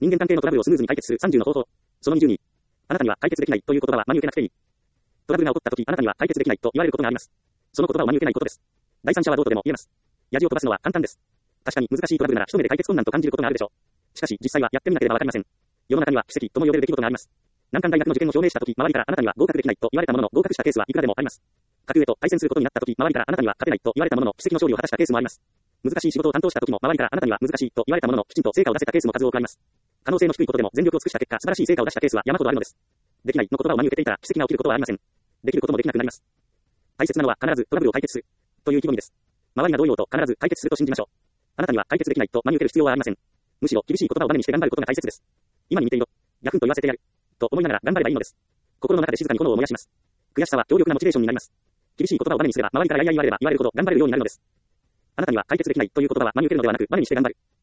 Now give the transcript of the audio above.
人間関係のトラブルをスムーズに解決する30の方法。その20に、あなたには解決できないという言葉は真に受けなくていい。トラブルが起こったとき、あなたには解決できないと言われることがあります。その言葉を真に受けないことです。第三者はどうとでも言えます。やじを飛ばすのは簡単です。確かに難しいトラブルなら一目で解決困難と感じることがあるでしょう。しかし実際はやってみなければわかりません。世の中には奇跡とも呼べる出来事があります。難関大学の受験を表明したとき、周りからあなたには合格できないと言われたものの合格したケースはいくらでもあります。格上と対戦することになったとき、周りからあなたには勝てないと言われたものの奇跡の勝利を果たしたケースもあります。難しい仕事を担当したときも周りからあなたには難しいと言われたもののきちんと成果を出せたケースも数多くあります。可能性の低いことでも全力を尽くした結果、素晴らしい成果を出したケースは山ほどあるのです。できないの言葉を真に受けていたら奇跡が起きることはありません。できることもできなくなります。大切なのは必ずトラブルを解決するという意気込みです。周りがどう言おうと必ず解決すると信じましょう。あなたには解決できないと真に受ける必要はありません。むしろ厳しい言葉をバネにして頑張ることが大切です。今に似ていろ。ヤフンと言わせてやる。と思いながら頑張ればいいのです。心の中で静かに炎を燃やします。悔しさは強力なモチベーションになります。厳しい言葉をバネにすれば周りからやいやい言われれば言われるほど頑張れるようになるのです。あなたには解決できないという言葉は真に受けるのではなくバネにして頑張る。